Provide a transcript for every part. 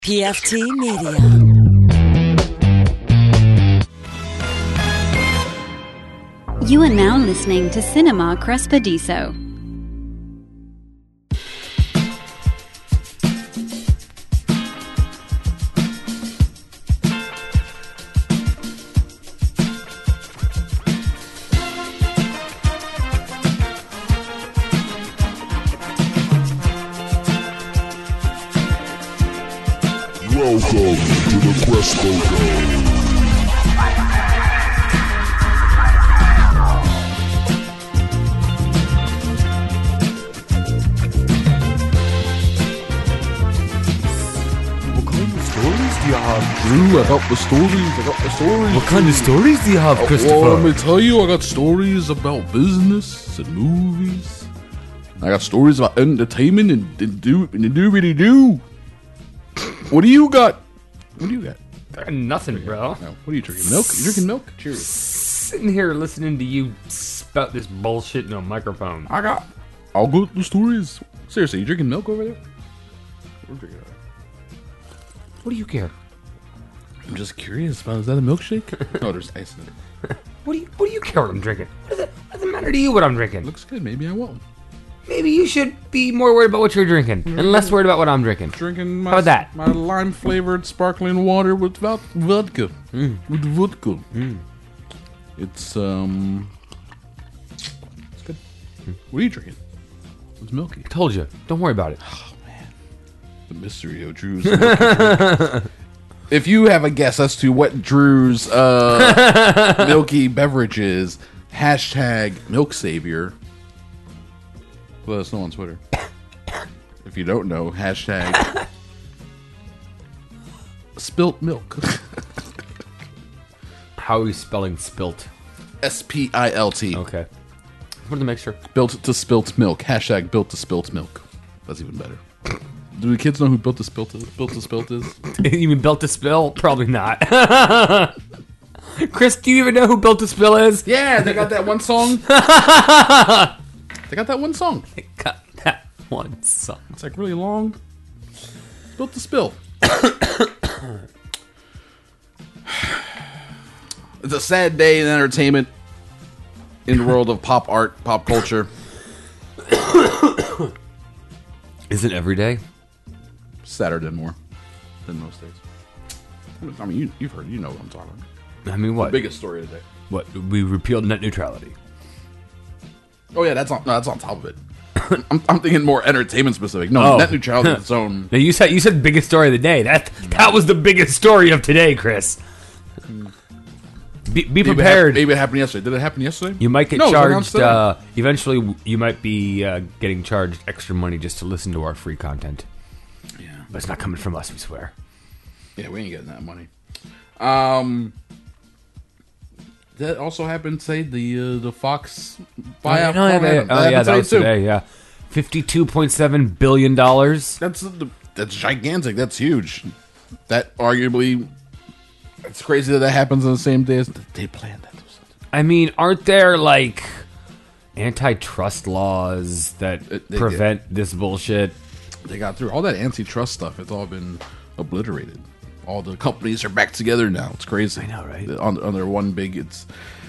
PFT Media. You are now listening to Cinema Crespediso. Welcome to the Crespo Show. What kind of stories do you have, Drew? I got the stories. What kind of stories do you have, Christopher? Well, let me tell you, I got stories about business and movies. I got stories about entertainment and do. What do you got? What do you got? Nothing, bro. No. What are you drinking? Milk? You drinking milk? Cheers. Sitting here listening to you spout this bullshit in a microphone. I'll go with the stories. Seriously, you drinking milk over there? We're drinking it. What do you care? I'm just curious about, is that a milkshake? No, there's ice in it. What do you care what I'm drinking? What does it matter to you what I'm drinking? Looks good. Maybe I won't. Maybe you should be more worried about what you're drinking and less worried about what I'm drinking. Drinking my, How about that? my lime-flavored sparkling water with vodka. With vodka. It's good. What are you drinking? It's milky. Told you. Don't worry about it. The mystery of Drew's milky drink. If you have a guess as to what Drew's milky beverage is, hashtag milk savior. Let us know on Twitter. If you don't know, hashtag spilt milk. How are you spelling spilt? SPILT. Okay. Wanted to make sure. Built to spilt milk. Hashtag built to spilt milk. That's even better. Do the kids know who built to spilt is? You mean built to spill? Probably not. Chris, do you even know who Built to Spill is? Yeah, they got that one song. They got that one song. Got that one song. It's like really long. Built to spill. It's a sad day in entertainment, in the world of pop art, pop culture. Is it every day? Sadder more than most days. I mean, you've heard, you know what I'm talking about. I mean, what? The biggest story of the day. What? We repealed net neutrality. Oh yeah, that's on top of it. I'm thinking more entertainment specific. No, net neutrality is its own. Now you said biggest story of the day. That was the biggest story of today, Chris. Be prepared. Maybe it happened yesterday. Did it happen yesterday? You might get No, it was charged. announced today. Eventually, you might be getting charged extra money just to listen to our free content. Yeah, But it's not coming from us, we swear. yeah, we ain't getting that money. That also happened today. The Fox buyout. That was today. Yeah, $52.7 billion. That's gigantic. That's huge. That arguably, it's crazy that happens on the same day as they planned that. I mean, aren't there like antitrust laws that They prevent this bullshit? They got through all that antitrust stuff. It's all been obliterated. All the companies are back together now. It's crazy. I know, right? On their one big. It's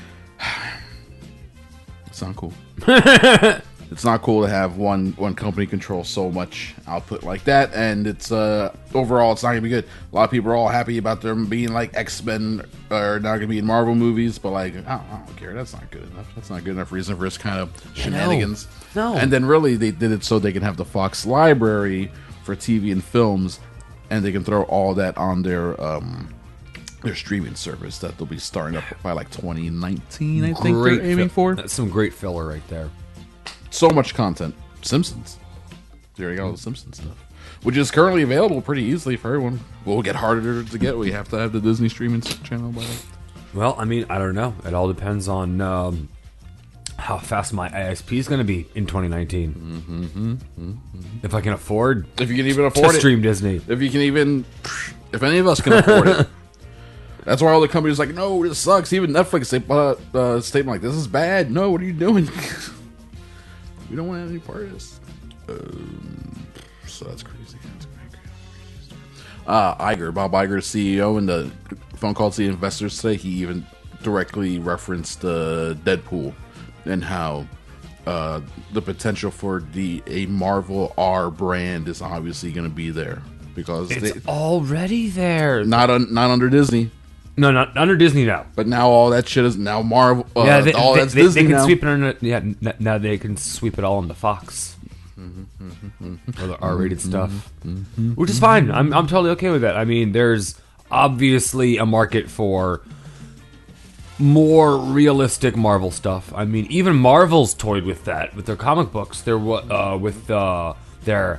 not cool. It's not cool to have one company control so much output like that, and it's overall it's not gonna be good. A lot of people are all happy about them being like X-Men are not gonna be in Marvel movies, but like I don't care. That's not good enough. That's not good enough reason for this kind of shenanigans. No. And then really they did it so they can have the Fox library for TV and films, and they can throw all that on their streaming service that they'll be starting up by like 2019. I think they're aiming for. That's some great filler right there. So much content. Simpsons. They already got all the Simpsons stuff, which is currently available pretty easily for everyone. Will get harder to get. We have to have the Disney streaming channel by then. Well, I mean, I don't know. It all depends on how fast my ISP is going to be in 2019. If I can afford If you can even to afford it. stream Disney. If you can even, if any of us can afford it. That's why all the companies are like, no, this sucks. Even Netflix, they put out a statement like, this is bad. No, what are you doing? We don't want any part of this. So that's crazy. Bob Iger, CEO, in the phone call to the investors today, he even directly referenced Deadpool and how the potential for a Marvel R brand is obviously going to be there because It's already there. not under Disney, No, not under Disney now. but now all that shit is now Marvel. Yeah, all that's Disney they can now. sweep it under. Yeah, now they can sweep it all into Fox. Or the R-rated stuff, which is fine. I'm totally okay with that. I mean, there's obviously a market for more realistic Marvel stuff. I mean, even Marvel's toyed with that with their comic books. They're with their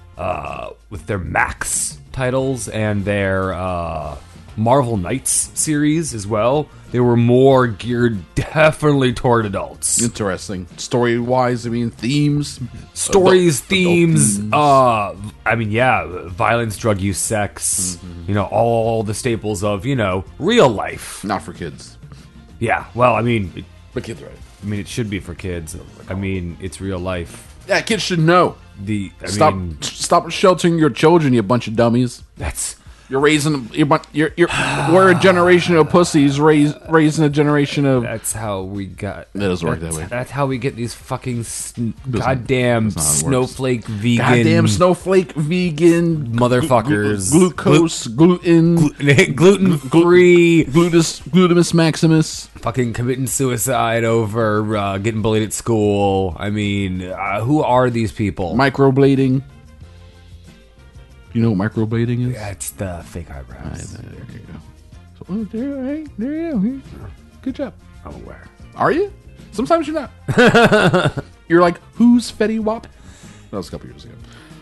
Max titles and their Marvel Knights series as well. They were more geared definitely toward adults. Interesting. Story wise, I mean, themes. Stories, Adult themes, themes. I mean, yeah, violence, drug use, sex, all the staples of, real life. Not for kids. Yeah, well, I mean, But kids, right? it should be for kids. I mean, it's real life. Yeah, kids should know. Stop sheltering your children, you bunch of dummies. That's You're raising. We're a generation of pussies raising a generation of. That's how we got. That doesn't work that way. That's how we get these fucking goddamn that's not how it works. snowflake vegan. Goddamn snowflake vegan motherfuckers. Glucose, gluten, gluten free. glutamus maximus. Fucking committing suicide over getting bullied at school. I mean, who are these people? Microblading. You know what microblading is? That's the fake eyebrows. There you go. So, there you go. Good job. I'm aware. Are you? Sometimes you're not. You're like, who's Fetty Wap? That was a couple years ago.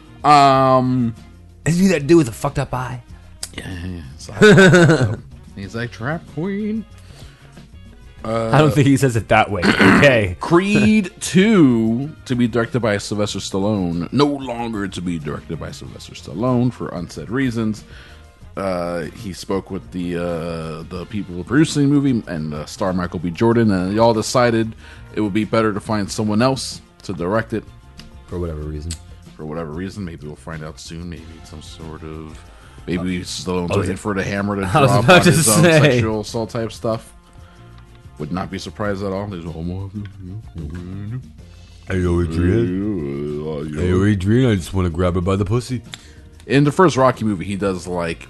Isn't he that dude with a fucked up eye? Yeah. So, he's like trap queen. I don't think he says it that way. Okay. Creed 2 to be directed by Sylvester Stallone. No longer to be directed by Sylvester Stallone for unsaid reasons. He spoke with the people producing the movie and star Michael B. Jordan, and they all decided it would be better to find someone else to direct it. For whatever reason. Maybe we'll find out soon. Maybe it's some sort of... Maybe Stallone's waiting for the hammer to was drop about on to his own say. sexual assault type stuff. Would not be surprised at all. There's a homo. Hey, Adrian, I just want to grab her by the pussy. In the first Rocky movie, he does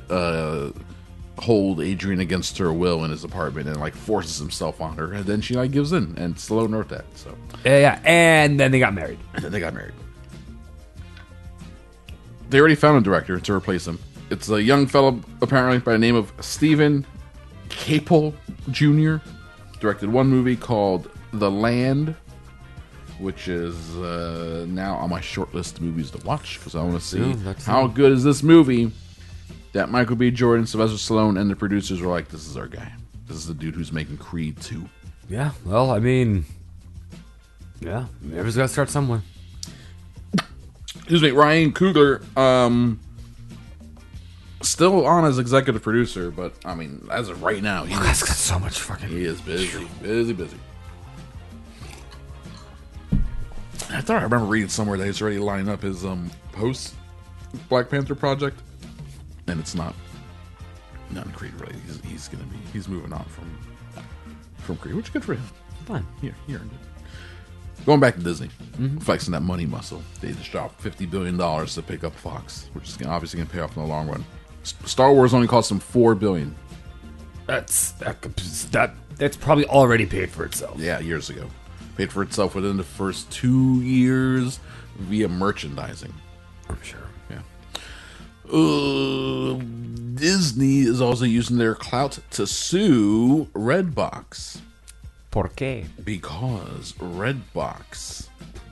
hold Adrian against her will in his apartment and forces himself on her, and then she gives in. And Stallone wrote that. So Yeah, and then they got married. and then they got married. They already found a director to replace him. It's a young fellow apparently by the name of Stephen Capel Jr. Directed one movie called The Land, which is now on my short list of movies to watch because I want to see how good is this movie that Michael B. Jordan, Sylvester Stallone, and the producers were like, this is our guy. This is the dude who's making Creed 2. Yeah, well, I mean, yeah, everyone's got to start somewhere. Excuse me, Ryan Coogler, still on as executive producer, but I mean, as of right now, That's got so much fucking... he is busy. I thought I remember reading somewhere that he's already lined up his post Black Panther project, and it's not Creed really. He's moving on from Creed, which is good for him. Fine. He earned it. Going back to Disney, flexing that money muscle. They just dropped $50 billion to pick up Fox, which is obviously going to pay off in the long run. Star Wars only cost them $4 billion. That's probably already paid for itself. Yeah, years ago. Paid for itself within the first 2 years via merchandising. I'm sure. Yeah. Disney is also using their clout to sue Redbox. ¿Por qué? Because Redbox,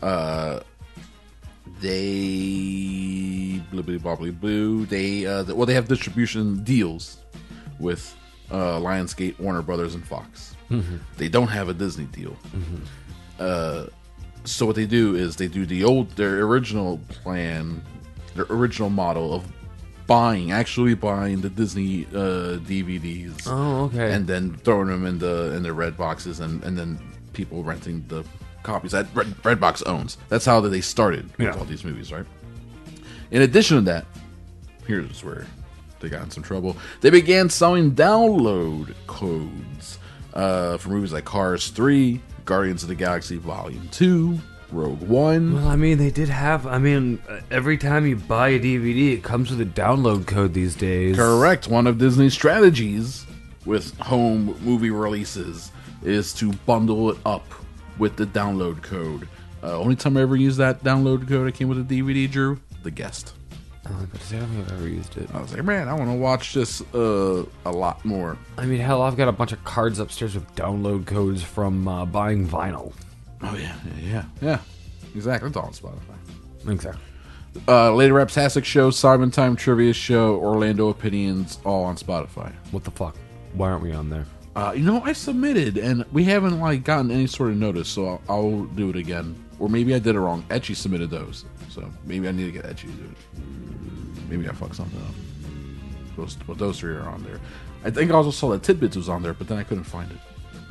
they blibbly bobbly blue. They have distribution deals with Lionsgate, Warner Brothers, and Fox. Mm-hmm. They don't have a Disney deal. Mm-hmm. So what they do is they do their original plan, their original model of actually buying the Disney DVDs. Oh, okay. And then throwing them in the red boxes, and then people renting the copies that Redbox owns. That's how they started with all these movies, right? In addition to that, here's where they got in some trouble. They began selling download codes for movies like Cars 3, Guardians of the Galaxy Volume 2, Rogue One. Well, I mean, they did have. I mean, every time you buy a DVD, it comes with a download code these days. Correct. One of Disney's strategies with home movie releases is to bundle it up with the download code. Only time I ever used that download code that came with a DVD, Drew, The Guest. I don't think I've ever used it. I was like, man, I want to watch this a lot more. I mean, hell, I've got a bunch of cards upstairs with download codes from buying vinyl. Oh, yeah. Exactly. It's all on Spotify. Exactly. Later Raptastic Show, Simon Time Trivia Show, Orlando Opinions, all on Spotify. What the fuck? Why aren't we on there? I submitted, and we haven't gotten any sort of notice, so I'll do it again. Or maybe I did it wrong. Etchy submitted those, so maybe I need to get Etchy to do it. Maybe I fucked something up. Those three are on there. I think I also saw that Tidbits was on there, but then I couldn't find it.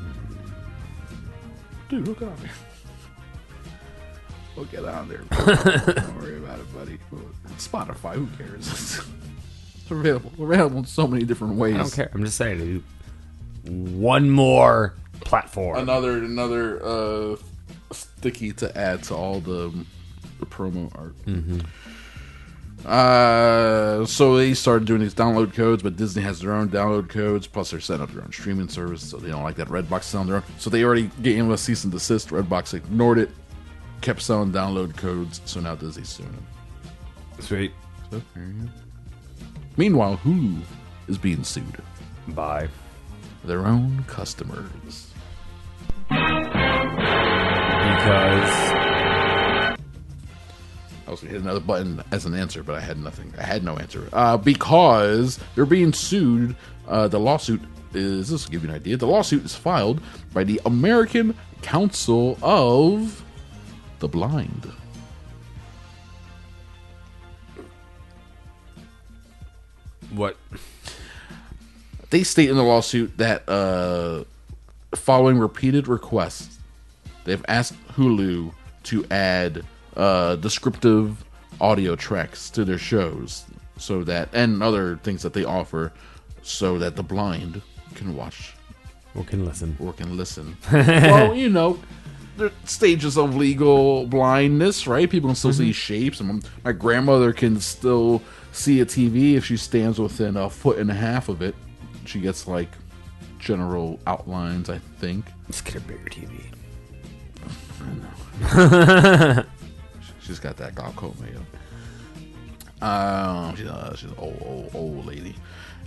Dude, look on there. We'll get on there. Don't worry about it, buddy. Spotify, who cares? It's available. We're available in so many different ways. I don't care. I'm just saying, dude. One more platform. Another sticky to add to all the promo art. Mm-hmm. So they started doing these download codes, but Disney has their own download codes, plus they're setting up their own streaming service, so they don't like that Redbox selling their own. So they already gave them a cease and desist. Redbox ignored it, kept selling download codes, so now Disney's suing them. Sweet. So, there you go. Meanwhile, Hulu is being sued. Bye. Their own customers. Because I was going to hit another button as an answer, but I had nothing. I had no answer. Because they're being sued. The lawsuit is, this will give you an idea, the lawsuit is filed by the American Council of the Blind. what? They state in the lawsuit that following repeated requests, they've asked Hulu to add descriptive audio tracks to their shows, so that, and other things that they offer, so that the blind can watch Or can listen. or can listen. Well, you know, there are stages of legal blindness, right? People can still see shapes, and my grandmother can still see a TV if she stands within a foot and a half of it. She gets like general outlines, I think. Just get a bigger TV. She's got that glaucoma. She's an old lady.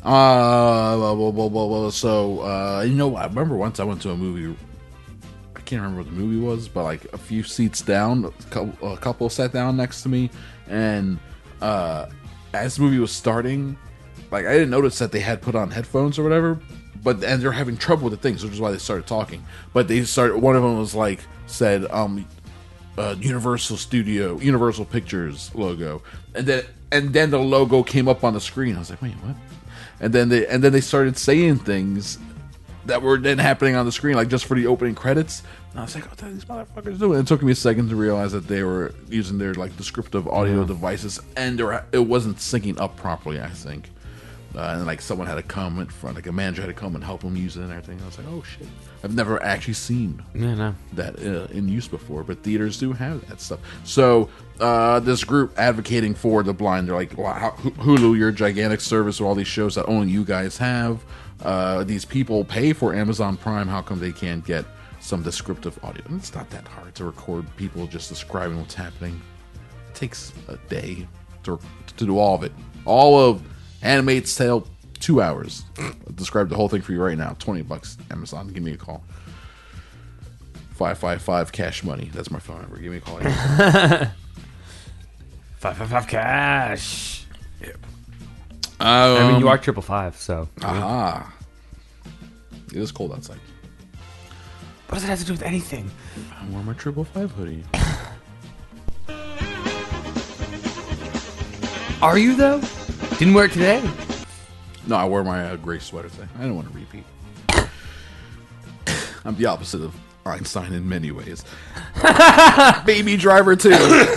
So you know, I remember once I went to a movie. I can't remember what the movie was, but like a few seats down, a couple sat down next to me, and as the movie was starting, like I didn't notice that they had put on headphones or whatever, and they're having trouble with the things, which is why they started talking. But they started. One of them was like said, Universal Pictures logo, and then the logo came up on the screen. I was like, wait, what? And then they started saying things that were then happening on the screen, like just for the opening credits. And I was like, what are these motherfuckers doing? And it took me a second to realize that they were using their like descriptive audio devices, and it wasn't syncing up properly, I think. And like someone had to come in front, like a manager had to come and help them use it and everything. I was like, oh shit. I've never actually seen that in use before, but theaters do have that stuff. So this group advocating for the blind, they're like, wow, Hulu, you're a gigantic service with all these shows that only you guys have. These people pay for Amazon Prime. How come they can't get some descriptive audio? And it's not that hard to record people just describing what's happening. It takes a day to do all of it. All of Handmaid's Tale, 2 hours. I'll describe the whole thing for you right now. $20, Amazon. Give me a call. 555 cash money. That's my phone number. Give me a call. 555 cash. Yep. I mean, you are 555, so. Aha. It is cold outside. What does it have to do with anything? I wore my 555 hoodie. Are you, though? Didn't wear it today? No, I wore my gray sweater today. I don't want to repeat. I'm the opposite of Einstein in many ways. Baby Driver 2.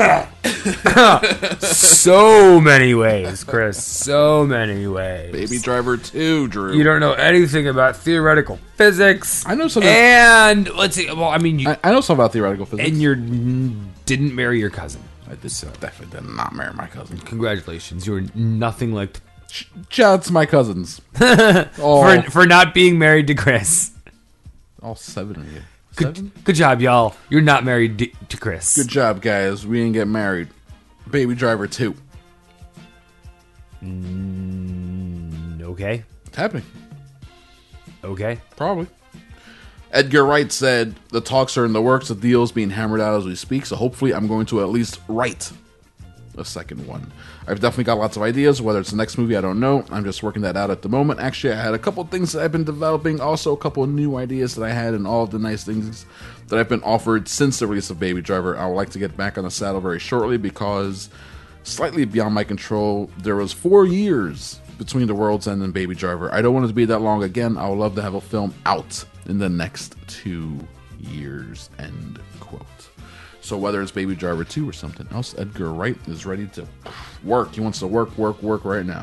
So many ways, Chris. So many ways. Baby Driver 2, Drew. You don't know anything about theoretical physics. I know something. And let's see. Well, I mean, you, I know something about theoretical physics. and you didn't marry your cousin. I definitely did not marry my cousin. Congratulations. You're nothing like Shout out to my cousins. all, for not being married to Chris. all 7 of you. 7? Good job, y'all. You're not married to Chris. Good job, guys. We didn't get married. Baby Driver 2. Okay. It's happening. Okay. Probably. Edgar Wright said, the talks are in the works, the deal's being hammered out as we speak, so hopefully I'm going to at least write a second one. I've definitely got lots of ideas. Whether it's the next movie, I don't know. I'm just working that out at the moment. Actually, I had a couple things that I've been developing, also a couple of new ideas that I had, and all of the nice things that I've been offered since the release of Baby Driver. I would like to get back on the saddle very shortly because, slightly beyond my control, there was 4 years between The World's End and Baby Driver. I don't want it to be that long again. I would love to have a film out in the next 2 years, end quote. So whether it's Baby Driver 2 or something else, Edgar Wright is ready to work. He wants to work right now.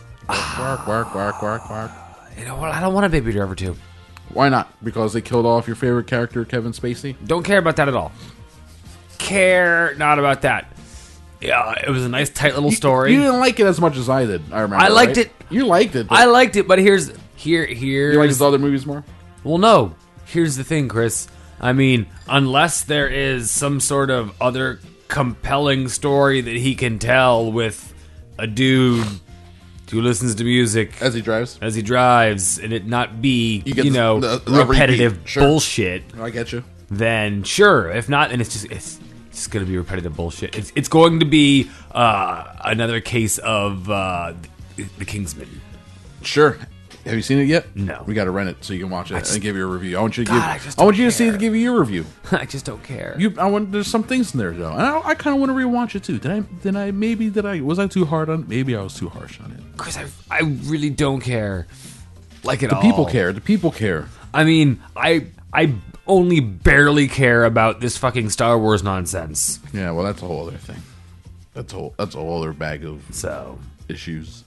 Work. You know what? I don't want a Baby Driver 2. Why not? Because they killed off your favorite character, Kevin Spacey? Don't care about that at all. Care not about that. Yeah, it was a nice, tight little story. You didn't like it as much as I did, I remember. I liked right? it. You liked it. I liked it, but here's You like his other movies more? Well, no. Here's the thing, Chris. I mean, unless there is some sort of other compelling story that he can tell with a dude who listens to music As he drives? as he drives, and it not be, You get the repetitive repeat. Sure. bullshit, I get you. then sure. If not, then it's just going to be repetitive bullshit. It's going to be another case of the Kingsman. Sure. Have you seen it yet? No. We got to rent it so you can watch it and give you a review. I want you to God, I give. just I want don't you to see it care. to give you your review. I just don't care. There's some things in there though, and I kind of want to rewatch it too. Was I too hard on? Maybe I was too harsh on it. Chris, I really don't care. Like at all. The people care. I mean, I only barely care about this fucking Star Wars nonsense. Yeah, well, that's a whole other thing. That's a whole other bag of So, issues.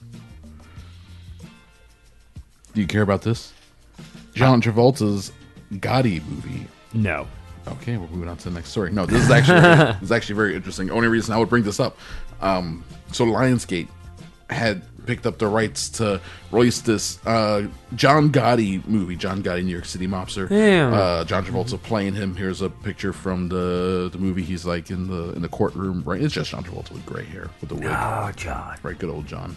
Do you care about this? John Travolta's Gotti movie. no. Okay, we're moving on to the next story. No, this is actually very interesting. Only reason I would bring this up. So Lionsgate had picked up the rights to release this John Gotti movie. John Gotti, New York City mobster. Yeah. John Travolta playing him. Here's a picture from the movie. He's like in the courtroom. Right, it's just John Travolta with gray hair with the wig. Oh, John. Right, good old John.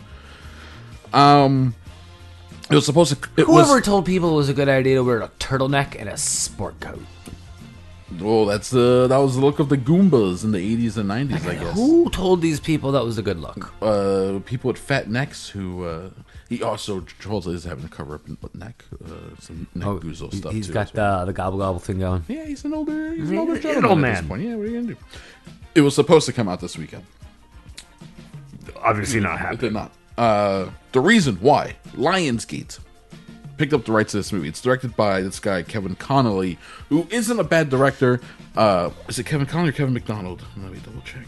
It was supposed to. Whoever told people it was a good idea to wear a turtleneck and a sport coat? Well, that was the look of the Goombas in the 80s and 90s, I guess. Who told these people that was a good look? People with fat necks who he also Travolta is having to cover up his neck, some neck goozle stuff. He's too, got the gobble gobble thing going. yeah, he's an older He's an old gentleman at this man. point. Yeah, what are you gonna do? It was supposed to come out this weekend. Obviously not It happening. did not. The reason why Lionsgate picked up the rights to this movie. It's directed by this guy Kevin Connolly, who isn't a bad director. Is it Kevin Connolly or Kevin McDonald? Let me double check.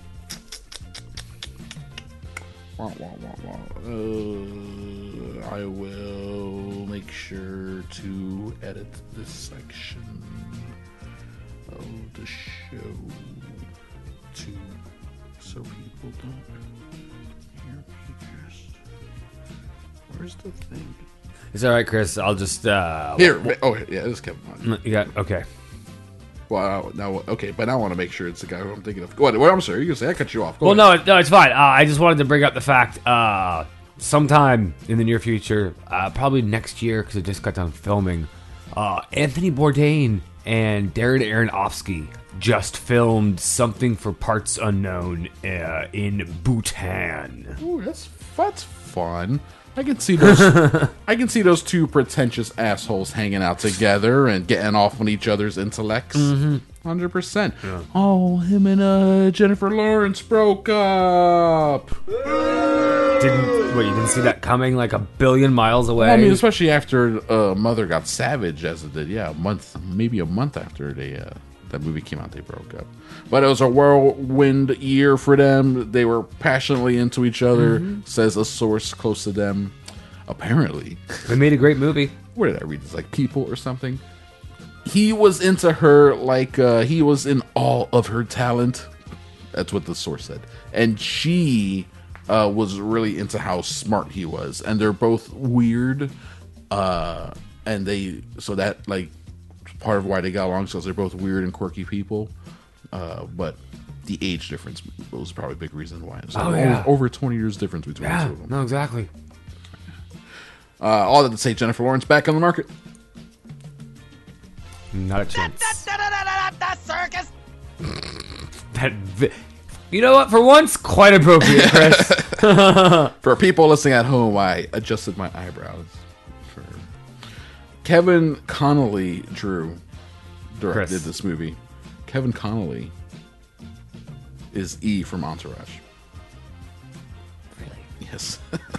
I will make sure to edit this section of the show too, so people don't hear me just. Where's the thing? It's all right, Chris. I'll just Here. Oh, yeah, this is Kevin Connolly. You got okay. Well, now, okay, but I want to make sure it's the guy who I'm thinking of. Go ahead. Well, I'm sorry. You can say I cut you off. Go Well, ahead. no, it's fine. I just wanted to bring up the fact sometime in the near future, probably next year because it just got done filming. Anthony Bourdain and Darren Aronofsky just filmed something for Parts Unknown in Bhutan. Ooh, that's fun. I can see those. I can see those two pretentious assholes hanging out together and getting off on each other's intellects. 100%. Oh, him and Jennifer Lawrence broke up. You didn't see that coming like a billion miles away? Well, I mean, especially after Mother Got Savage, as it did. Yeah, maybe a month after that movie came out, they broke up. But it was a whirlwind year for them. They were passionately into each other, says a source close to them. Apparently. They made a great movie. Where did I read this? Like People or something? He was into her like he was in awe of her talent. That's what the source said. And she was really into how smart he was. And they're both weird. So that, like, part of why they got along, because they're both weird and quirky people. But the age difference was probably a big reason why. It's over 20 years difference between the two of them. No, exactly. All that to say, Jennifer Lawrence back on the market. Not a chance. Circus. You know what? For once, quite appropriate, Chris. For people listening at home, I adjusted my eyebrows. Kevin Connolly directed this movie. Kevin Connolly is E from Entourage. Really? Yes.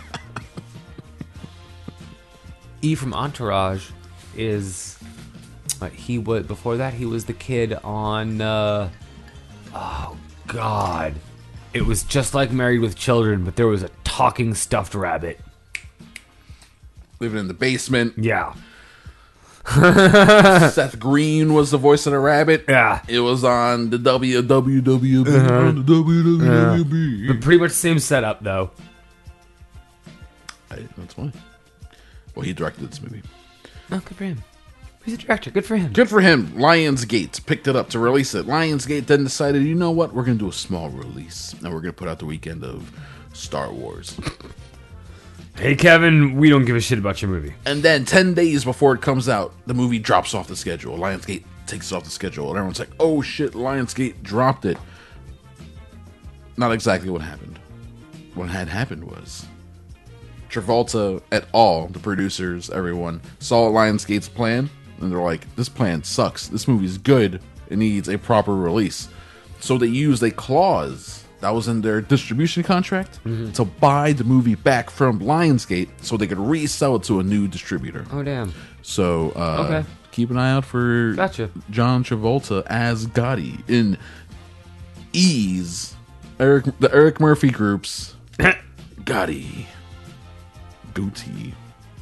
E from Entourage is he was before that. He was the kid on. Oh God, it was just like Married with Children, but there was a talking stuffed rabbit. Living in the basement. Yeah. Seth Green was the voice of the rabbit. Yeah. It was on the WWB. But pretty much same setup though. That's funny. Well, he directed this movie. Oh, good for him. He's a director. Good for him. Good for him. Lionsgate picked it up to release it. Lionsgate then decided, you know what? We're going to do a small release. And we're going to put out the weekend of Star Wars. Hey, Kevin, we don't give a shit about your movie. And then 10 days before it comes out, the movie drops off the schedule. Lionsgate takes it off the schedule. And everyone's like, oh shit, Lionsgate dropped it. Not exactly what happened. What had happened was Travolta et al., the producers, everyone, saw Lionsgate's plan, and they're like, this plan sucks. This movie's good. It needs a proper release. So they used a clause that was in their distribution contract to buy the movie back from Lionsgate so they could resell it to a new distributor. Oh, damn. So Okay. Keep an eye out for John Travolta as Gotti in Ease, the Eric Murphy group's Gotti. Goatee.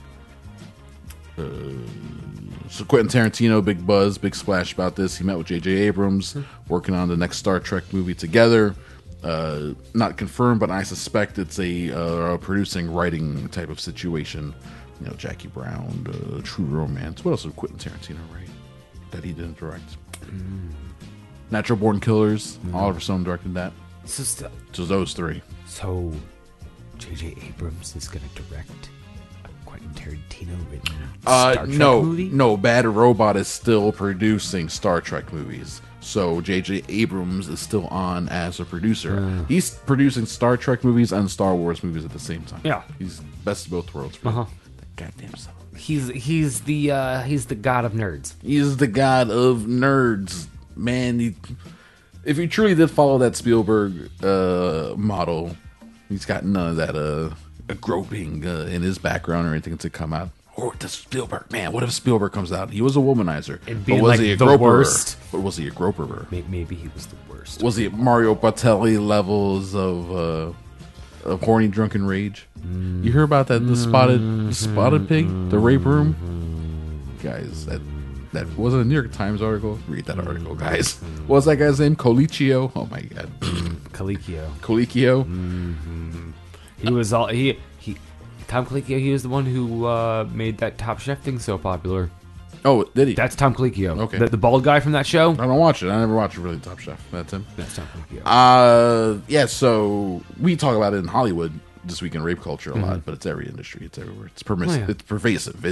So Quentin Tarantino, big buzz, big splash about this. He met with J.J. Abrams, working on the next Star Trek movie together. Not confirmed, but I suspect it's a producing, writing type of situation. You know, Jackie Brown, True Romance. What else did Quentin Tarantino write that he didn't direct? Natural Born Killers. Oliver Stone directed that. So those three. So J.J. Abrams is going to direct a Quentin Tarantino written Star Trek movie? No, Bad Robot is still producing Star Trek movies. So J.J. Abrams is still on as a producer. He's producing Star Trek movies and Star Wars movies at the same time. Yeah. He's best of both worlds. For that goddamn son. He's the god of nerds. He's the god of nerds, man. If he truly did follow that Spielberg model, he's got none of that a groping in his background or anything to come out. Or does Spielberg, man, what if Spielberg comes out? He was a womanizer. And being but was like he a the groper? worst? But was he a groper? Maybe he was the worst. Was he at Mario Batelli levels of horny drunken rage? You hear about that? The spotted pig, the rape room, guys. That wasn't a New York Times article. Read that article, guys. What was that guy's name? Colicchio. Oh my god, Colicchio. He was all he. Tom Colicchio. He was the one who made that Top Chef thing so popular. Oh, did he? That's Tom Colicchio. Okay. The bald guy from that show. I don't watch it. I never watched really Top Chef. That's him. That's Tom Colicchio. Yeah. So we talk about it in Hollywood this week in rape culture a lot, but it's every industry. It's everywhere. It's permissive. Oh, yeah. It's pervasive.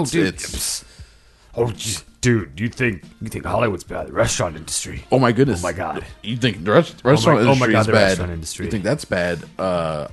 Dude, you think Hollywood's bad? The restaurant industry. Oh my goodness. Oh my god. You think the restaurant industry is the bad? Restaurant industry. You think that's bad?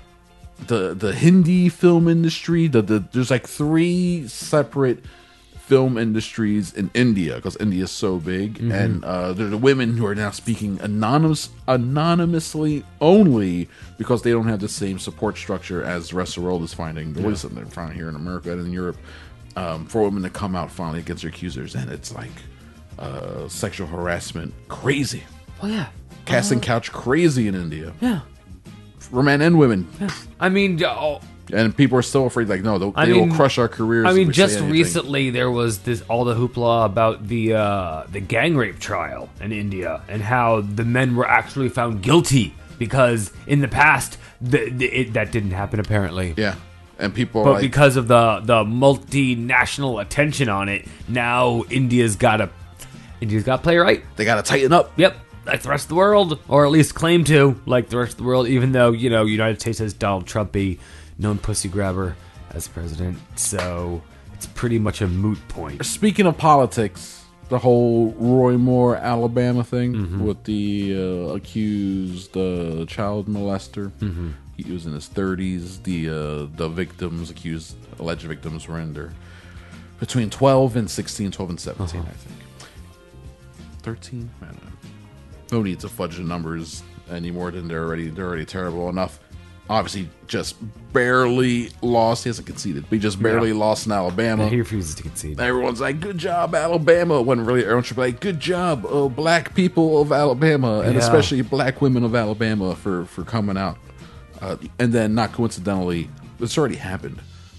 The Hindi film industry. There's like 3 separate film industries in India, because India is so big, and there are the women who are now speaking anonymously only because they don't have the same support structure as the rest of the world is finding. At least they're finding here in America and in Europe, for women to come out finally against their accusers, and it's like sexual harassment crazy. Oh yeah, Casting couch crazy in India. yeah. For men and women. I mean, And people are still afraid, like, no, they will crush our careers. I if mean, we just say anything. recently there was all the hoopla about the gang rape trial in India and how the men were actually found guilty because in the past that didn't happen apparently. Yeah. And people are But like, because of the multinational attention on it, now India's got to play right. they got to tighten up. Yep, like the rest of the world, or at least claim to, like the rest of the world. Even though United States has Donald Trump, a known pussy grabber, as president, so it's pretty much a moot point. Speaking of politics, the whole Roy Moore, Alabama thing with the accused child molester. He was in his 30s. The victims, alleged victims, were in their between 12 and 16, 12 and 17, I think. 13? I don't know. No need to fudge the numbers any more than they're already terrible enough. Obviously, just barely lost. He hasn't conceded, but he just barely lost in Alabama. He refuses to concede. Everyone's like, good job, Alabama. When really everyone should be like, good job, black people of Alabama, and especially black women of Alabama for coming out. And then, not coincidentally, this already happened.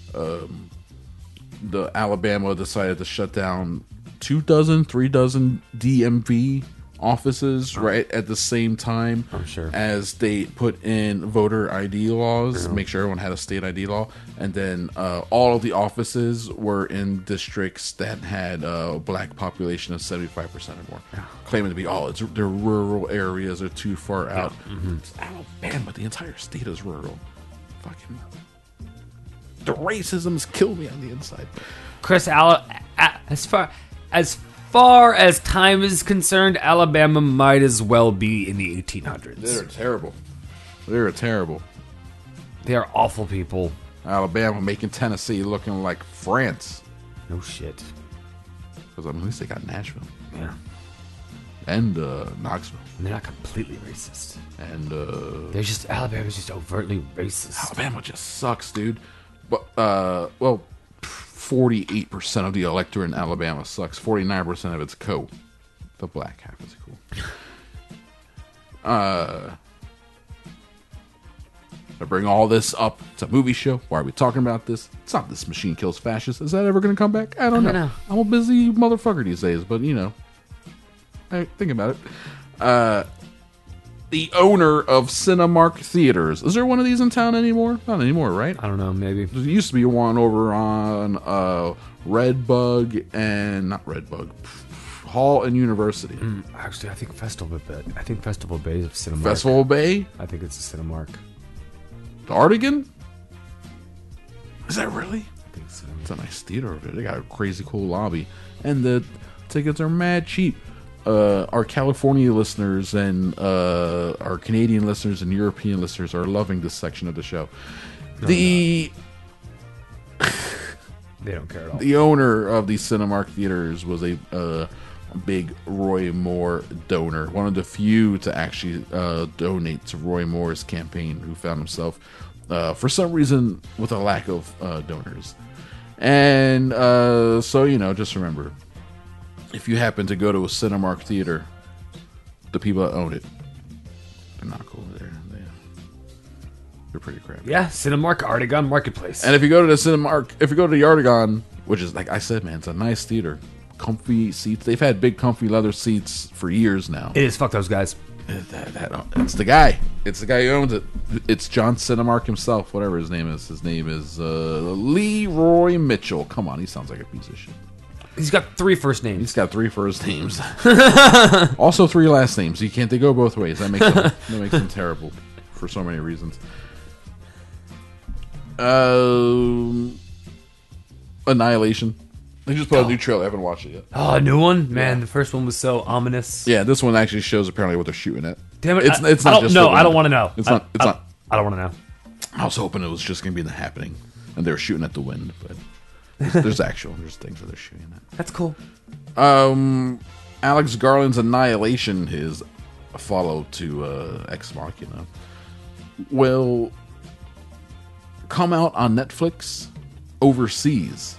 The Alabama decided to shut down 3 DMV offices right at the same time as they put in voter ID laws, make sure everyone had a state ID law, and then all of the offices were in districts that had a black population of 75% or more, claiming to be they're rural areas, they're too far out. It's Alabama, the entire state is rural. Fucking the racism's killed me on the inside. Chris, as far as time is concerned, Alabama might as well be in the 1800s. They're terrible. They're terrible. They are awful people. Alabama making Tennessee looking like France. No shit. Because at least they got Nashville. Yeah. And Knoxville. And they're not completely racist. And Alabama's just overtly racist. Alabama just sucks, dude. But 48% of the electorate in Alabama sucks. 49% of it's co. The black half is cool. I bring all this up. It's a movie show. Why are we talking about this? It's not This Machine Kills Fascists. Is that ever going to come back? I don't know. I'm a busy motherfucker these days, but I think about it. The owner of Cinemark Theaters. Is there one of these in town anymore? Not anymore, right? I don't know, maybe. There used to be one over on Redbug and not Redbug, Hall and University. Actually, I think Festival Bay is Cinemark. Festival Bay? I think it's a Cinemark. The Artigan? Is that really? I think so. It's a nice theater over there. They got a crazy cool lobby. And the tickets are mad cheap. Our California listeners and our Canadian listeners and European listeners are loving this section of the show. They don't care at all. The owner of the Cinemark Theaters was a big Roy Moore donor, one of the few to actually donate to Roy Moore's campaign, who found himself, for some reason, with a lack of donors. And so, just remember, if you happen to go to a Cinemark theater, the people that own it, they're not cool. They're pretty crappy. Yeah, Cinemark Artigan Marketplace. And if you go to the Cinemark, if you go to the Artigan, which is, like I said, man, it's a nice theater. Comfy seats. They've had big comfy leather seats for years now. It is. Fuck those guys. It's the guy. It's the guy who owns it. It's John Cinemark himself, whatever his name is. His name is Leroy Mitchell. Come on, he sounds like a piece of shit. He's got 3 first names. He's got 3 first names. Also 3 last names. You can't. They go both ways. That makes them terrible for so many reasons. Annihilation. They just put a new trailer. I haven't watched it yet. Oh, a new one? Man, the first one was so ominous. Yeah, this one actually shows apparently what they're shooting at. Damn it. It's not just. No, I don't want to know. It's not. I don't want to know. I was hoping it was just going to be The Happening, and they were shooting at the wind, but There's things that they're shooting at. That's cool. Alex Garland's Annihilation, his follow to Ex Machina, will come out on Netflix overseas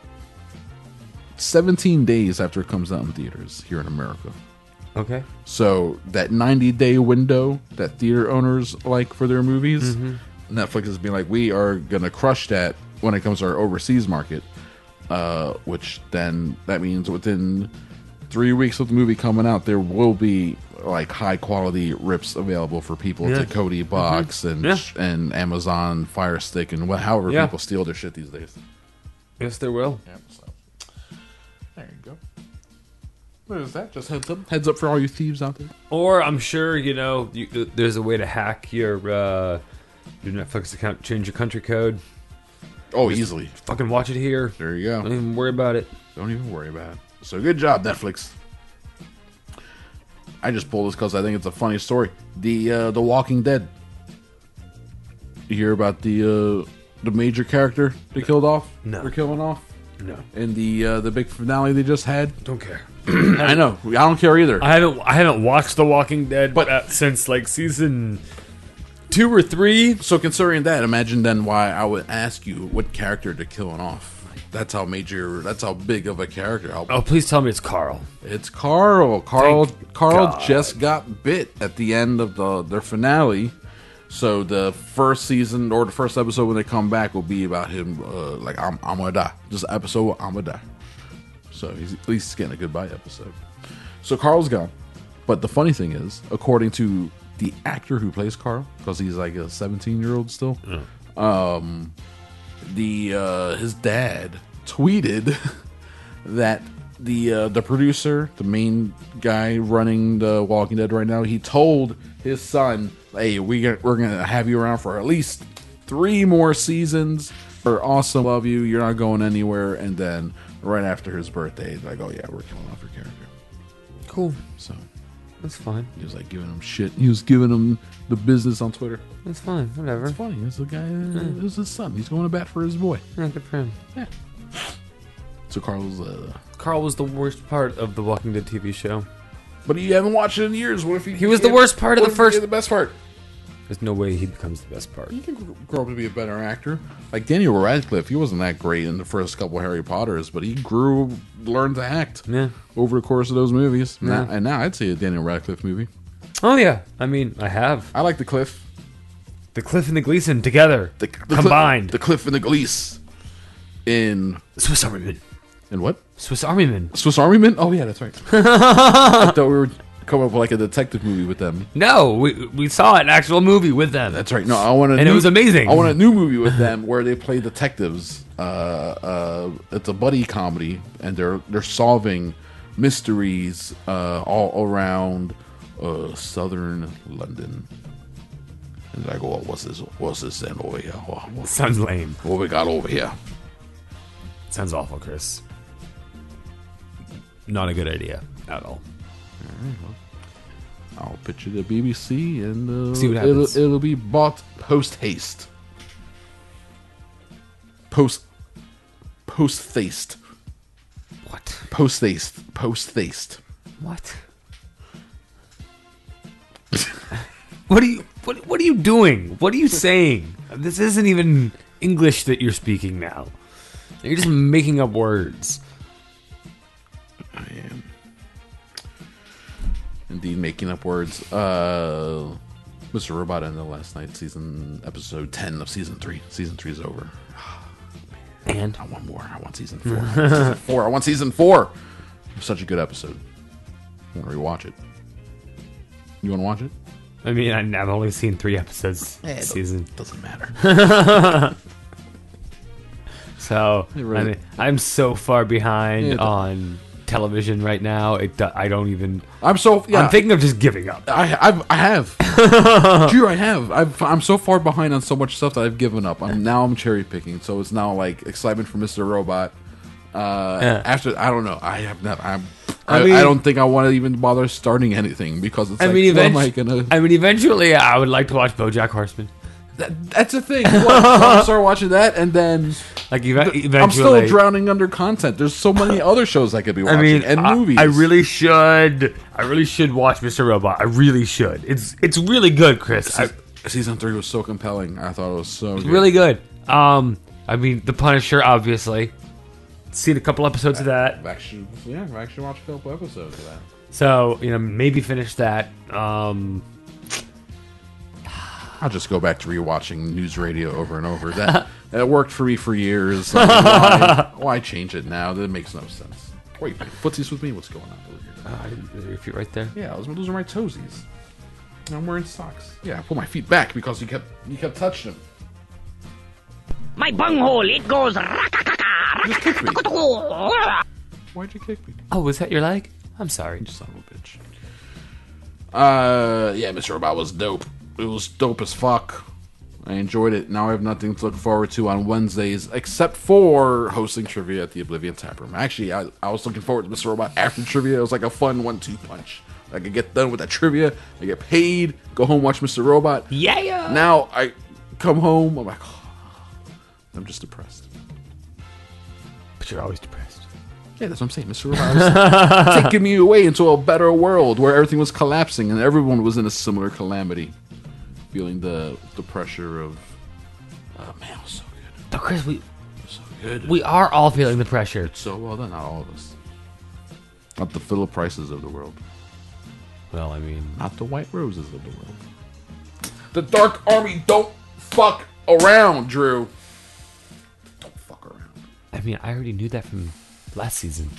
17 days after it comes out in theaters here in America. Okay. So that 90-day window that theater owners like for their movies, Netflix is being like, we are going to crush that when it comes to our overseas market, which then that means within 3 weeks of the movie coming out, there will be like high quality rips available for people to Cody Box and Amazon Fire Stick and however people steal their shit these days. Yes, there will. Yeah, so. There you go. What is that? Just heads up. Heads up for all you thieves out there. Or I'm sure there's a way to hack your Netflix account, change your country code. Oh, easily. Fucking watch it here. There you go. Don't even worry about it. Don't even worry about it. So good job, Netflix. I just pulled this because I think it's a funny story. The Walking Dead. You hear about the major character they killed off? No. They're killing off? No. And the big finale they just had? Don't care. I know. I don't care either. I haven't watched The Walking Dead But- since like season 2 or 3. So considering that, imagine then why I would ask you what character they're killing off. That's how big of a character. Oh, please tell me it's Carl. It's Carl. Carl God. just got bit at the end of their finale. So the first season or the first episode when they come back will be about him. Like I'm gonna die. Just an episode. I'm gonna die. So he's at least getting a goodbye episode. So Carl's gone. But the funny thing is, according to the actor who plays Carl, because he's like a 17-year-old still, his dad tweeted that the producer, the main guy running the Walking Dead right now, he told his son, "Hey, we're gonna have you around for at least 3 more seasons. We're awesome, love you. You're not going anywhere." And then right after his birthday, he's like, "Oh yeah, we're killing off your character." Cool. So That's fine. he was like giving him shit. He was giving him the business on Twitter. That's fine. Whatever. It's funny. It's the guy. It's his son. He's going to bat for his boy. Yeah, good for him. Yeah. So Carl's. Carl was the worst part of the Walking Dead TV show. But you haven't watched it in years. What if He was the worst part of the first. The best part. There's no way he becomes the best part. He can grow up to be a better actor. Like Daniel Radcliffe, he wasn't that great in the first couple of Harry Potters, but he learned to act over the course of those movies. Yeah. And now I'd say a Daniel Radcliffe movie. Oh yeah, I mean I have I like the Cliff. the Cliff and the Gleason together, The combined. The Cliff and the Glees. In Swiss Army Man. what? Swiss Army Man. Swiss Army Man? Oh yeah, that's right. I thought we were coming up with like a detective movie with them. No, we saw an actual movie with them. That's right. No, I want And it was amazing. I want a new movie with them where they play detectives. It's a buddy comedy, and they're solving mysteries all around southern London. And I go, what's this then over here? Sounds lame. What we got over here? Sounds awful, Chris. Not a good idea at all. I'll pitch it to BBC, and See what happens. It'll be bought post haste. Post haste. What? Post haste. What? What are you doing? What are you saying? This isn't even English that you're speaking now. You're just making up words. I am indeed making up words. Mr. Robot ended last night, episode 10 of season 3. Season 3 is over. And I want more. I want season 4. I want season 4. It was such a good episode. I want to rewatch it. You want to watch it? I mean, I've only seen 3 episodes this season. Doesn't matter. So really- I mean, I'm so far behind on television right now. I don't even. I'm thinking of just giving up. I have. Drew, I have. I'm so far behind on so much stuff that I've given up. I'm cherry picking. So it's now like excitement for Mr. Robot. After I don't know. I have not. I don't think I want to even bother starting anything because it's. Eventually, I would like to watch BoJack Horseman. That's the thing. I'll start watching that, and then Like eventually, I'm still drowning under content. There's so many other shows I could be watching and movies. I really should watch Mr. Robot. I really should. It's really good, Chris. Season 3 was so compelling. I thought it was so good. Really good. I mean, The Punisher, obviously. Seen a couple episodes of that. I've actually watched a couple episodes of that. So, maybe finish that. I'll just go back to rewatching news radio over and over. That worked for me for years. Why change it now? That makes no sense. Wait, footsies with me? What's going on? Is your feet right there? Yeah, those are my toesies. I'm wearing socks. Yeah, I pulled my feet back because you kept touching them. My bunghole, it goes. You just kicked me. Why'd you kick me? Oh, was that your leg? I'm sorry. You son of a bitch. Yeah, Mr. Robot was dope. It was dope as fuck. I enjoyed it. Now I have nothing to look forward to on Wednesdays except for hosting trivia at the Oblivion Tap Room. Actually, I was looking forward to Mr. Robot after trivia. It was like a fun 1-2 punch. I could get done with that trivia. I get paid. Go home, watch Mr. Robot. Yeah. Now I come home. I'm like, I'm just depressed. But you're always depressed. Yeah, that's what I'm saying. Mr. Robot was taking me away into a better world where everything was collapsing and everyone was in a similar calamity. Feeling the pressure of... Oh, man, it was so good. But Chris, So good. we are all feeling the pressure. So well done, not all of us. Not the Philip Prices of the world. Well, I mean... Not the White Roses of the world. The Dark Army don't fuck around, Drew. Don't fuck around. I mean, I already knew that from last season.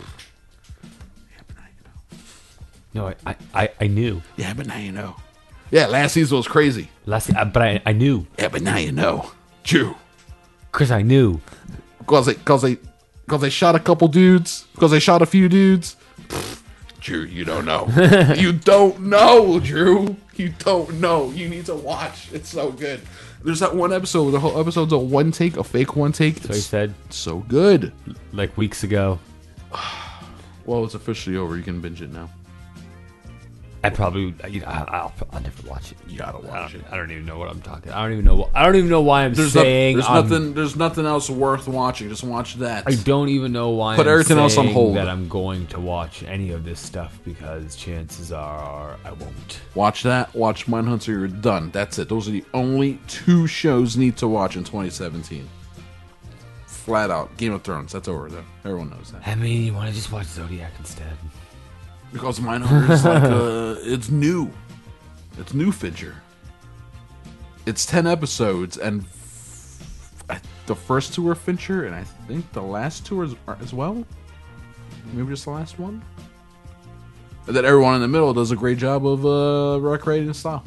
Yeah, but now you know. No, I knew. Yeah, but now you know. Yeah, last season was crazy. But I knew. Yeah, but now you know. Drew. Chris, I knew. Because they shot a couple dudes. Because they shot a few dudes. Drew, you don't know. You don't know, Drew. You don't know. You need to watch. It's so good. There's that one episode where the whole episode's a one take, a fake one take. So he said. So good. Like weeks ago. Well, it's officially over. You can binge it now. I probably, I'll never watch it. You gotta watch it. I don't even know what I'm talking. I don't even know why I'm saying. There's nothing else worth watching. Just watch that. I don't even know why. Put everything else on hold. That I'm going to watch any of this stuff because chances are I won't. Watch that. Watch Mindhunter. You're done. That's it. Those are the only 2 shows you need to watch in 2017. Flat out. Game of Thrones. That's over though. Everyone knows that. I mean, you want to just watch Zodiac instead? Because Mindhunter is like it's new. It's new Fincher. It's 10 episodes, and the first 2 are Fincher, and I think the last 2 are as well. Maybe just the last one. And then everyone in the middle does a great job of recreating the style.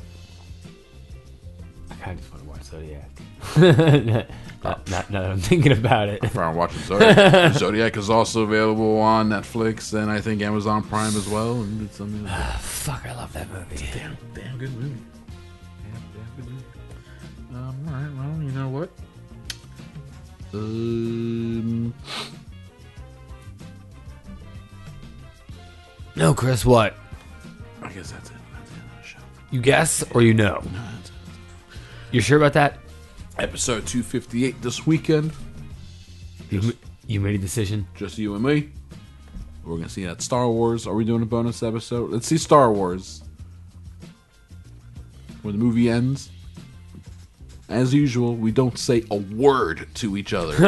I kind of just want to watch Zodiac. Not that I'm thinking about it. I'm watching Zodiac. Zodiac is also available on Netflix and I think Amazon Prime as well. And it's something like Fuck, I love that movie. damn good movie. Damn good movie. Alright, well, you know what? No, Chris, what? I guess that's it. That's the end of the show. You guess or you know? No, that's it. You sure about that? Episode 258 this weekend. You made a decision? Just you and me. We're going to see that Star Wars. Are we doing a bonus episode? Let's see Star Wars. When the movie ends, as usual, we don't say a word to each other.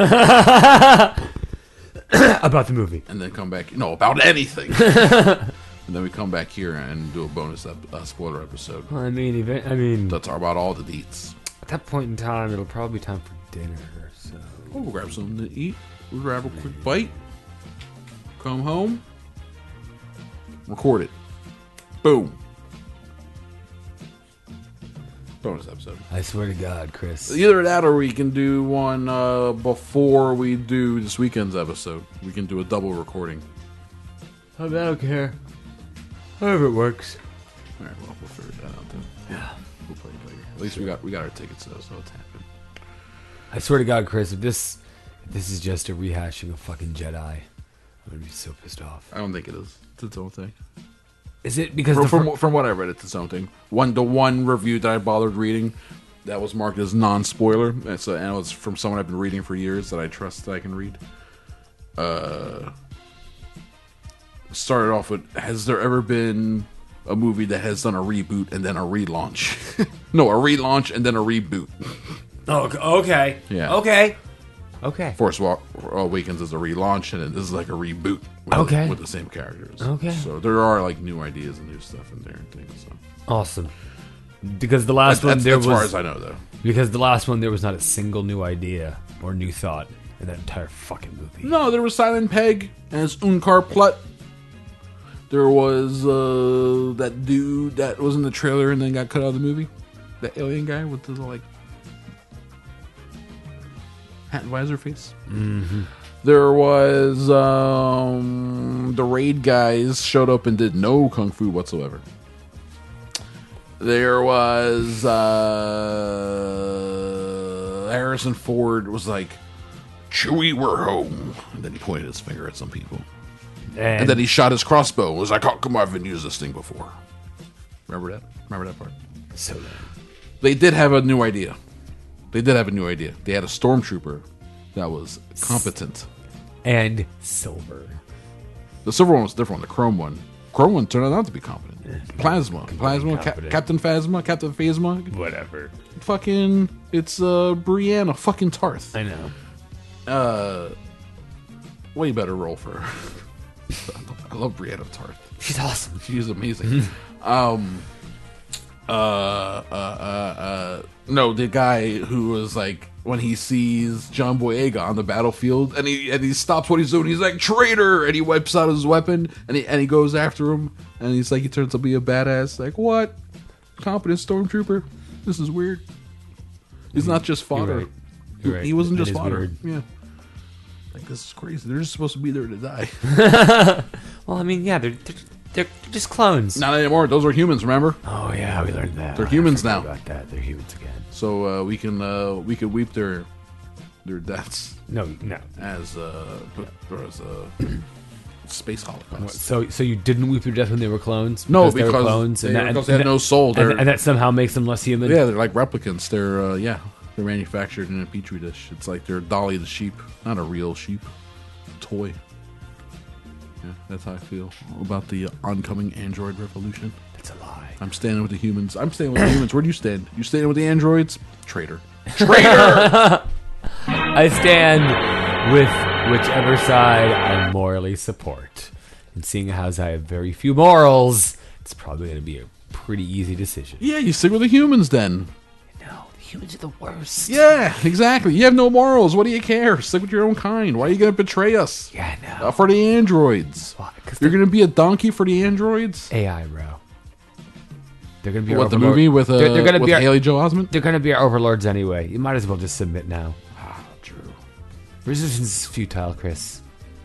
About the movie. And then come back. No, about anything. And then we come back here and do a bonus spoiler episode. Well, I mean, Let's talk about all the deets. at that point in time, it'll probably be time for dinner. So We'll grab something to eat. We'll grab a quick bite. Come home. Record it. Boom. Bonus episode. I swear to God, Chris. Either that or we can do one before we do this weekend's episode. We can do a double recording. I don't care. However it works. Alright, well, we'll figure that out then. Yeah. We'll play it later. At least we got our tickets though, so it's happening. I swear to God, Chris, if this is just a rehashing of fucking Jedi, I'm gonna be so pissed off. I don't think it is. It's its own thing. Is it because From what I read, it's its own thing. The one review that I bothered reading, that was marked as non-spoiler. And it was from someone I've been reading for years that I trust that I can read. Started off with, has there ever been a movie that has done a reboot and then a relaunch? No, a relaunch and then a reboot. Oh, okay. Yeah. Okay. Force Awakens is a relaunch, and this is like a reboot with the same characters. Okay. So there are like new ideas and new stuff in there and things. So. Awesome. Because the last one there as was... far as I know, though. Because the last one there was not a single new idea or new thought in that entire fucking movie. No, there was Silent Peg as Unkar Plutt. There was that dude that was in the trailer and then got cut out of the movie. That alien guy with the like hat and visor face. Mm-hmm. There was the raid guys showed up and did no kung fu whatsoever. There was Harrison Ford was like, "Chewie, we're home," and then he pointed his finger at some people, and then he shot his crossbow. It was like, "How come I haven't used this thing before?" Remember that? Remember that part? So they did have a new idea. They had a stormtrooper that was competent and silver. The silver one was different. The chrome one turned out to be competent. Plasma, Captain Phasma, whatever. Fucking, it's Brianna fucking Tarth. I know. Way better role for her. I love Brianna Tarth. She's awesome. She's amazing. No, the guy who was like, when he sees John Boyega on the battlefield and he stops what he's doing, he's like, "Traitor!" and he wipes out his weapon and he goes after him and he's like, he turns out to be a badass. Like, what? Competent stormtrooper? This is weird. He's not just fodder. You're right. He wasn't That just is fodder. weird. Yeah. Like, this is crazy. They're just supposed to be there to die. Well, I mean, yeah, they're just clones. Not anymore. Those are humans, remember? Oh yeah, we learned that. They're humans I forgot now. About that, they're humans again. So we could weep their deaths No. as space holocaust. So you didn't weep your death when they were clones? No, they were because clones, they had no soul. And that somehow makes them less human. Yeah, they're like replicants. They're manufactured in a petri dish. It's like they're Dolly the sheep, not a real sheep, toy. Yeah, that's how I feel about the oncoming android revolution. That's a lie. I'm standing with the humans. Where do you stand? You standing with the androids? Traitor. Traitor! I stand with whichever side I morally support. And seeing as I have very few morals, it's probably going to be a pretty easy decision. Yeah, you stick with the humans then. No, the humans are the worst. Yeah, exactly. You have no morals. What do you care? Stick with your own kind. Why are you going to betray us? Yeah, no. For the androids. Why? 'Cause You're going to be a donkey for the androids? AI, bro. They're going to be What, the movie with, they're gonna with be Haley Joel Osment? They're going to be our overlords anyway. You might as well just submit now. Ah, true. Resistance is futile, Chris.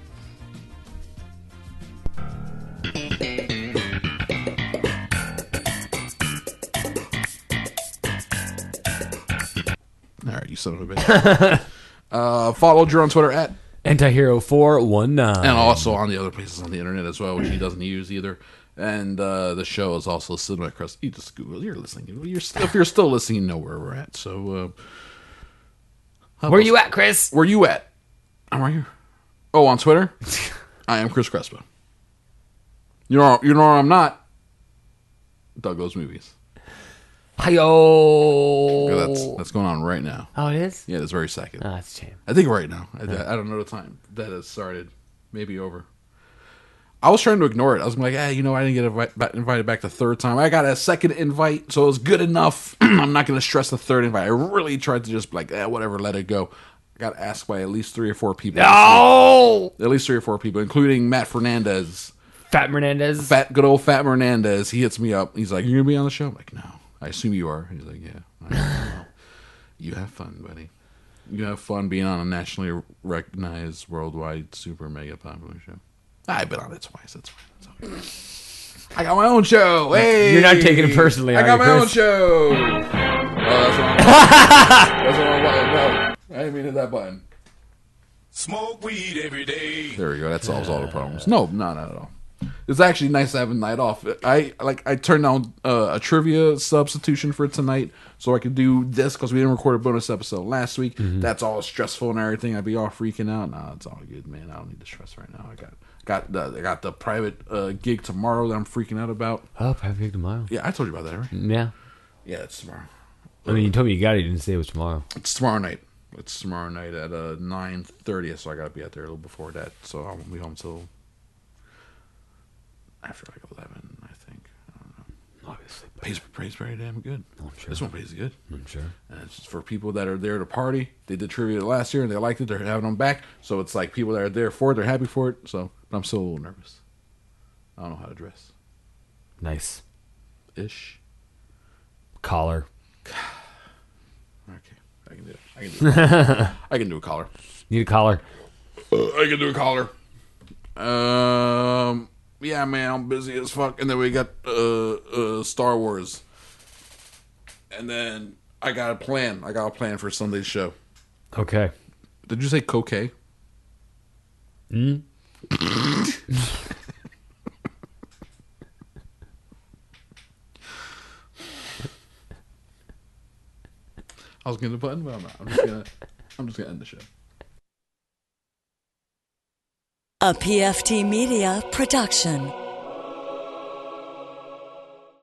All right, you son of a bitch. Follow Drew on Twitter at Antihero419. and also on the other places on the internet as well, which he doesn't use either. And the show is also Cinema Crest. You just Google. You're listening. If you're still listening, you know where we're at. So, Where you at, Chris? where you at? I'm right here. Oh, on Twitter, I am Chris Crespo. You know where I'm not. Doug Goes Movies. Hi-yo. That's going on right now. Oh, it is? Yeah, this very second. Oh, that's a shame. I think right now. I don't know the time that has started. Maybe over. I was trying to ignore it. I was like, I didn't get invited back the third time. I got a second invite, so it was good enough. I'm not going to stress the third invite. I really tried to just be like, whatever, let it go. I got asked by at least 3 or 4 people. No! At least 3 or 4 people, including Matt Fernandez. Good old Fat Hernandez. He hits me up. He's like, "You going to be on the show?" I'm like, "No. I assume you are." He's like, "Yeah." I know. You have fun, buddy. You have fun being on a nationally recognized, worldwide, super mega popular show. I've been on it twice. That's fine. That's okay. I got my own show. Hey, You're not taking it personally, I are got you, my own Chris? show. That's the wrong button. No, I didn't mean hit that button. Smoke weed every day. There we go. That solves all the problems. No, not at all. It's actually nice to have a night off. I turned down a trivia substitution for tonight so I could do this because we didn't record a bonus episode last week. That's all stressful and everything. I'd be all freaking out. Nah, it's all good, man. I don't need the stress right now. I got the private gig tomorrow that I'm freaking out about. Oh, private gig tomorrow. Yeah, I told you about that, right? Yeah. Yeah, it's tomorrow. I mean, you told me you got it. You didn't say it was tomorrow. It's tomorrow night. It's tomorrow night at 9:30, so I gotta be out there a little before that. So I won't be home till after like 11, I think. I don't know. Obviously. Pays pretty damn good. I'm sure. This one pays good. I'm sure. And it's for people that are there to party. They did trivia last year and they liked it. They're having them back. So it's like people that are there for it. They're happy for it. So, but I'm still a little nervous. I don't know how to dress. Nice. Ish. Collar. Okay, I can do it. I can do a collar. Need a collar. I can do a collar. Yeah, man, I'm busy as fuck. And then we got Star Wars. And then I got a plan. For Sunday's show. Okay. Did you say cocaine? I was gonna button, but I'm not. I'm just gonna end the show. A PFT Media production.